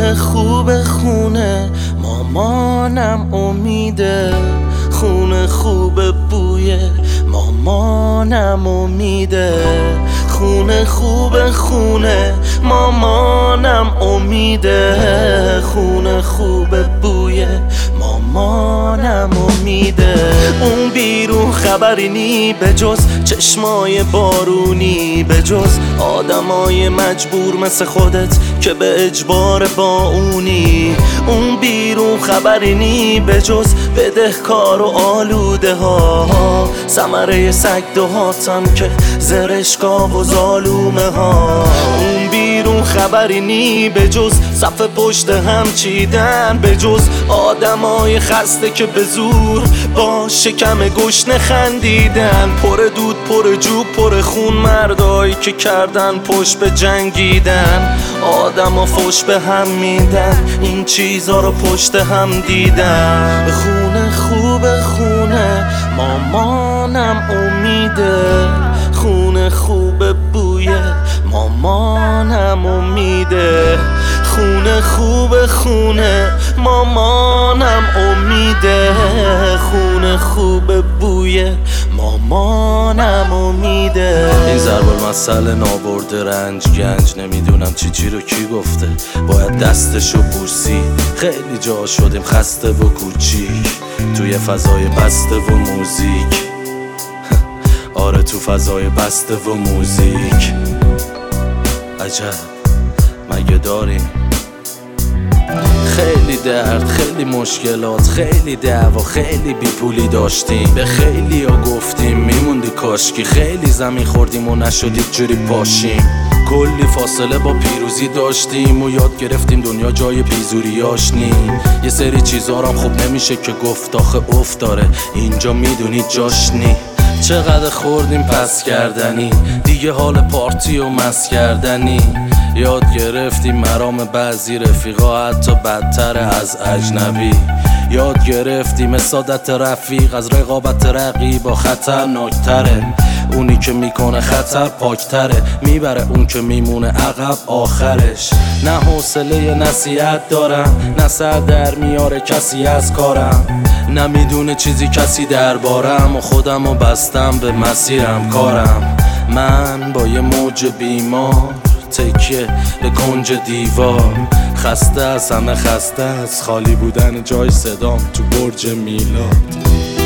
خونه خوب خونه مامانم امیده، خونه خوب بوی مامانم امیده، خونه خوب خونه مامانم امیده، خونه خوب بوی مامانم امیده. اون بیرون خبری نی به جز چشمای بارونی، به جز آدمای مجبور مثل خودت که به اجبار با اونی. اون بیرون خبری نی به جز بدهکار و آلوده ها، ثمره سگ دهاتم که زرشکا و ظالومه ها. اون بیرون خبری نی به جز صف پشت هم چیدن، به جز آدمای خسته که به زور با شکم گشنه خندیدن، پر دود پر جو پر خون، مردایی که کردن پشت به جنگیدن، آدما فوش به هم میدن، این چیزا رو پشت هم دیدن. خونه خوب خونه مامانم امیده، خونه خوب بوی مامانم امیده، خونه خوب خونه مامانم امیده، خونه خوب بوی مامانم امیده. این ضرب المثل نابرده رنج گنج، نمیدونم چی رو کی گفته، باید دستشو بوسی. خیلی جا شدیم خسته و کوچیک توی فضای بسته و موزیک، آره تو فضای بسته و موزیک. عجب مگه داریم خیلی درد، خیلی مشکلات، خیلی دعوا، خیلی بیپولی داشتیم، به خیلی ها گفتیم میموندی کاشکی، خیلی زمین خوردیم و نشدید جوری پاشیم، کلی فاصله با پیروزی داشتیم و یاد گرفتیم دنیا جای بیزوریاش نی. یه سری چیزا هم خوب نمیشه که گفت، آخه افت داره اینجا میدونی جاش نی. چقدر خوردیم پس کردنی، دیگه حال پارتی و مس کردنی، یاد گرفتیم مرام بعضی رفیقا حتی بدتر از اجنبی، یاد گرفتیم سعادت رفیق از رقابت رقیبا خطرناکتره، اونی که میکنه خطر پاکتره، میبره اون که میمونه عقب آخرش. نه حوصله نصیحت دارم، نه سر در میاره کسی از کارم، نمیدونه چیزی کسی دربارم و خودمو بستم به مسیرم کارم. من با یه موج بیمار تکیه به کنج دیوار، خسته از همه خسته از خالی بودن جای صدام تو برج میلاد.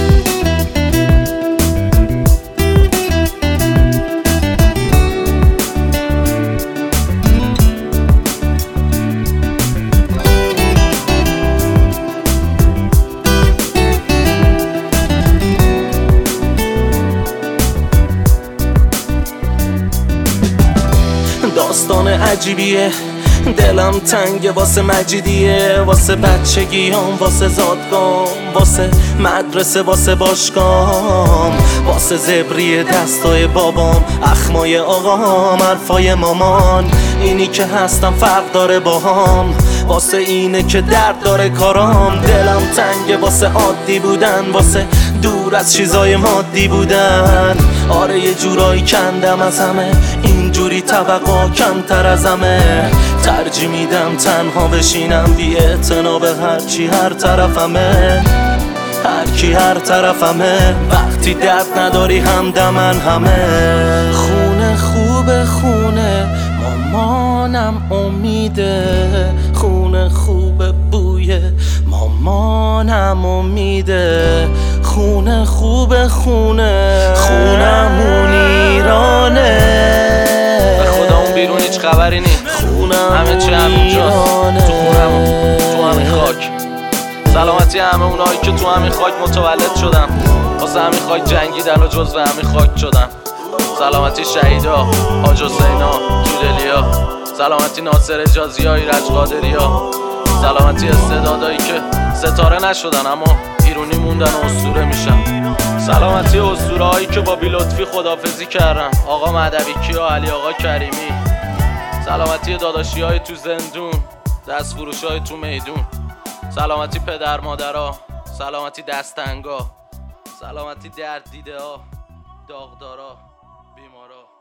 داستان عجیبیه، دلم تنگه واسه مجیدیه، واسه بچگیام، واسه زادگام، واسه مدرسه، واسه باشگام، واسه زبری دستای بابام، اخمای آقام، حرفای مامان، اینی که هستم فرق داره باهام، واسه اینه که درد داره کارام. دلم تنگه واسه عادی بودن، واسه دور از چیزای مادی بودن، آره یه جورایی کندم از همه، اینجوری توقع کمتر از همه، ترجیح میدم تنها بشینم بی اعتنا به هرچی هر طرفمه، هرکی هر طرفمه، وقتی درد نداری همدمن همه. خونه خوب خونه مامانم امیده، خونه خوب بوی مامانم امیده، خونه خوب خونه خونمون ایرانه، به خدا اون بیرون هیچ خبری نی، همه چی همینجاست تو خونمون، تو همین خاک. سلامتی همه اونایی که تو همین خاک متولد شدن، واسه همین خاک جنگیدن و جزو همین خاک شدن. سلامتی شهیدا، حاج حسینا، جودلیا، سلامتی ناصر اجازی ها، ایرج قادری ها، سلامتی استعدادایی که ستاره نشدن اما ایرونی موندن و اسطوره میشن، سلامتی اسطوره هایی که با بی‌لطفی خدافزی کردن، آقا مهدوی کیا، علی آقا کریمی، سلامتی داداشی های تو زندون، دست فروش های تو میدون، سلامتی پدر مادرها، سلامتی دستنگا، سلامتی درد دیده ها، داغدارا، بیمارا.